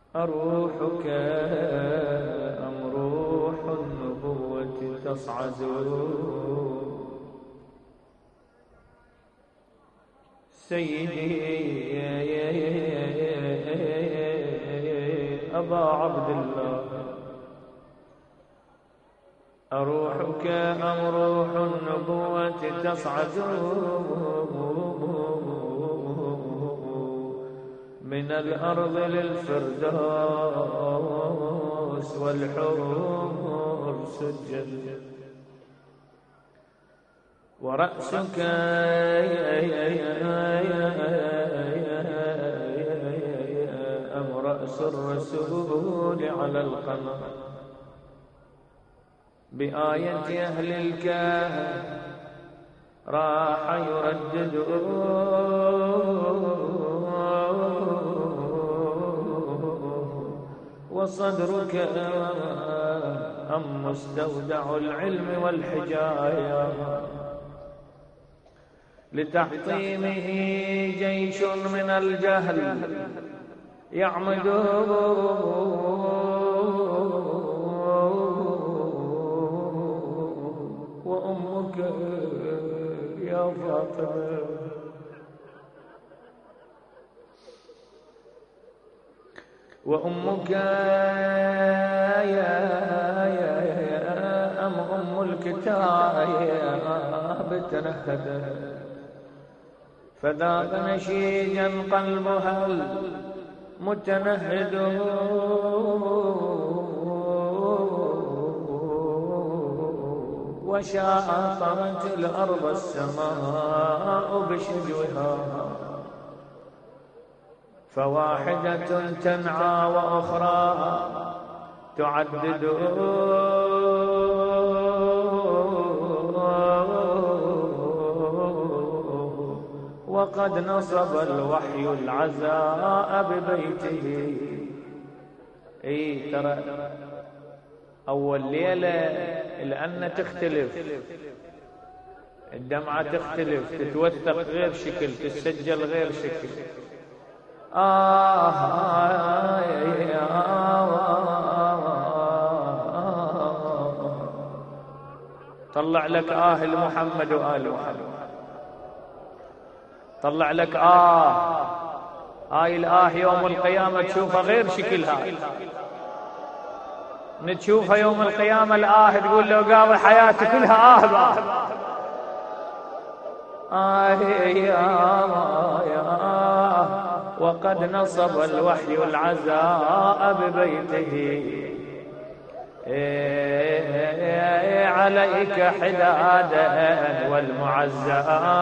أروحك أم روح النبوة تصعد سيدي أبا عبد الله، أروحك أم روح النبوة تصعد من الأرض للفردوس والحور سجد، ورأسك أم رأس الرسول على القمر بآية أهل الكهف راح يردد وصدرك أم مستودع العلم والحجاية لتحطيمه جيش من الجهل يعمد وأمك يا فاطمة وأمك أم الكتاب تنهدت فذاق نشيجا قلبها المتنهد وشاطرت الأرض السماء بشجوها فواحدة تنعى وأخرى تعدد وقد نصب الوحي العزاء ببيته. ترى أول ليلة لأن تختلف الدمعة، تختلف، تتوثق غير شكل، تسجل غير شكل. طلع لك لمحمد وآل محمد، طلع لك هاي يوم القيامة تشوفها غير شكلها، نتشوفها يوم القيامة تقول له قاضي حياتي كلها وقد نصب الوحي العزاء ببيته عليك حدادا والمعزى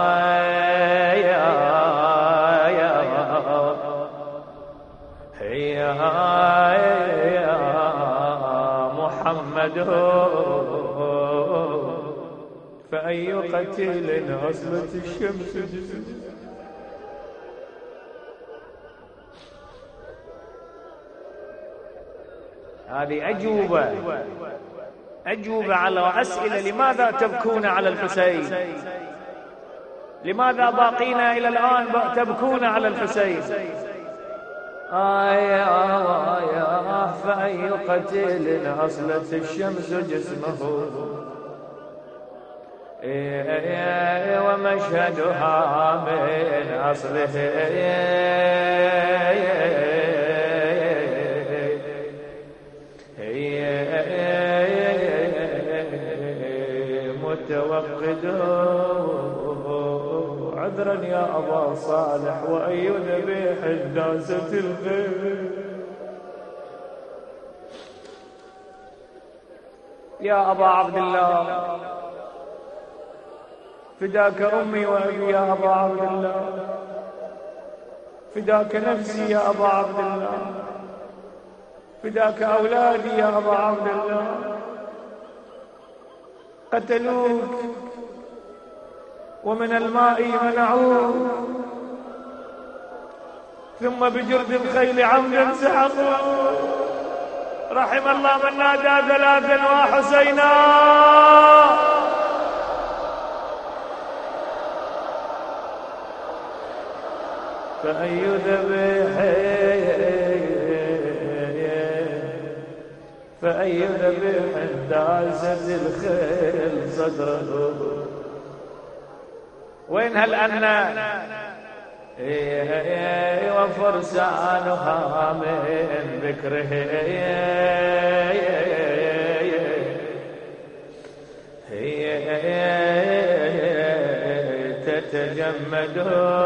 يا محمد فأي قتيل أصلت الشمس هذه أجوبة على أسئلة. لماذا تبكون على الحسين؟ لماذا باقين إلى الآن تبكون على الحسين؟ فأي قتيل أصلت الشمس جسمه ومشهدها من أصله متوقد عذرا يا أبا صالح وأي ذبيح داسة الخير يا أبا عبد الله فداك أمي وأبي يا أبا عبد الله، فداك نفسي يا أبا عبد الله، فداك أولادي يا أبا عبد الله، قتلوك ومن الماء منعوك ثم بجرد الخيل عمدا سحقوا. رحم الله من نادى ثلاثا وحسينا. فأي ذبيح غي ذبيح دازت الخيل صدره. وين هالأنا وفرسانها من ذكره تتجمد.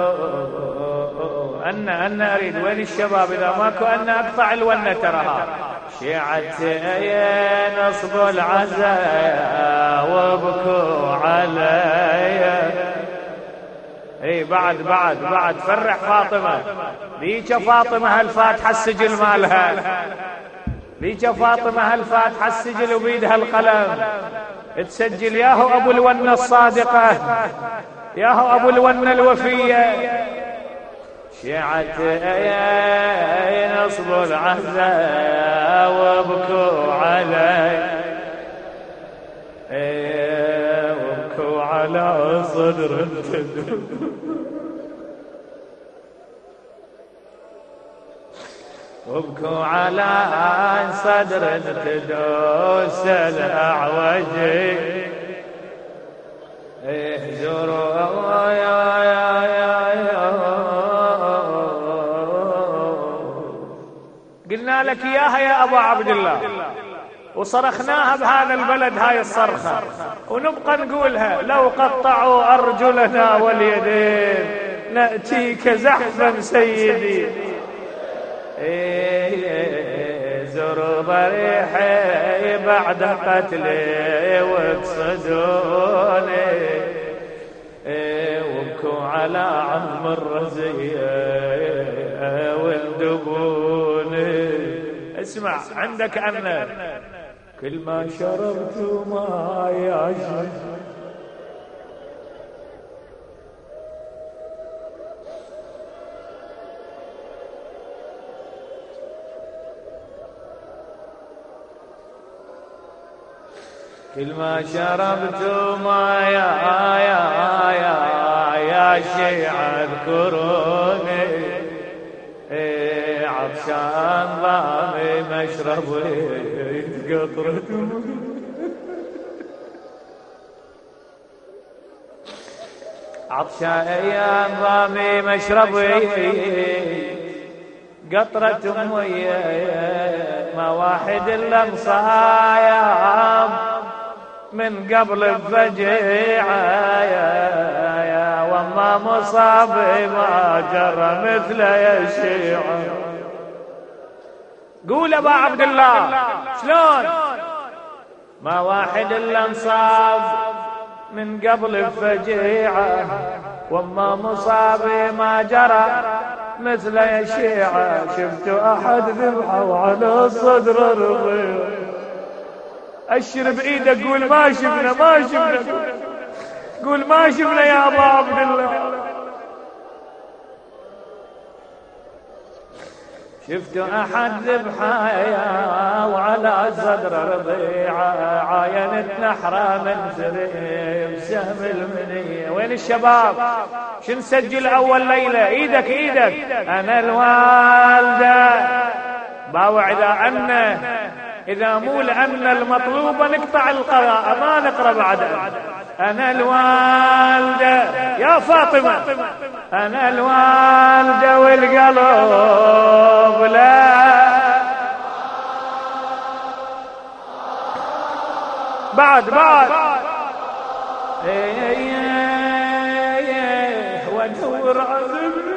أن أريد وين الشباب إذا ماكو أن أقطع الونة ترها. شيعتي نصب العزاء وابكوا علي. اي بعد فرح فاطمة. ليك فاطمة هالفاتحة السجل مالها، ليك فاطمة هالفاتحة السجل وبيدها القلم تسجل. ياهو ابو الونة الصادقة، ياهو ابو الونة الوفية. شيعتي نصب العزاء وابكوا علي، وابكوا على صدر وابكوا على صدر تدوس الأعوجي. اهجروا قلنا لك اياها يا ابو عبد الله، وصرخناها بهذا البلد هاي الصرخة، ونبقى نقولها. لو قطعوا أرجلنا واليدين نأتيك زحفا سيدي. زر ضريحي بعد قتلي واقصدوني، وابكوا على عم الرزية والدبوني. اسمع عندك أن كل ما شربت ماي عشق كل ما شربت ماي يا شيع اذكروني. عطشان ضامي مشربي قطرة عطشان ضامي مشربي قطرة مية. ما واحد الا مصايب من قبل الفجيعة يا وما مصابي ما جرى مثل يا شيعة. قول ابا عبد الله شلون؟ ما واحد الا انصاب من قبل الفجيعة وما مصابي ما جرى مثل يا شيعة. شفت احد ذبحه على صدر رضيع. اشر بايدك قول ما شفنا ما شفنا، قول ما شفنا يا ابا عبد الله. شفت احد ذبحايا وعلى صدر رضيعه عاينت نحره من سريم سهم المنيه. وين الشباب؟ شو نسجل اول ليله؟ ايدك انا الوالده باوع اذا مو لأن المطلوبة نقطع القراءة ما نقرأ بعدها. أنا الوالدة يا فاطمة، أنا الوالدة والقلب لا بعد وادور عذبني.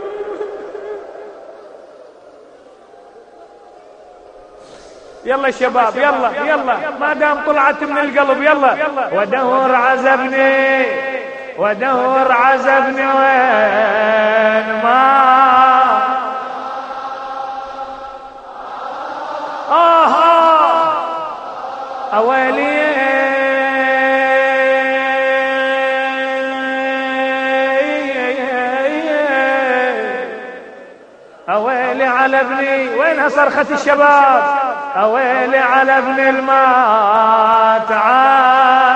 يلا شباب يلا ما دام طلعت من القلب يلا. ودور عزبني وين ما أويلي أويلي على ابني. وينها صرخة الشباب؟ أويلي على ابن المات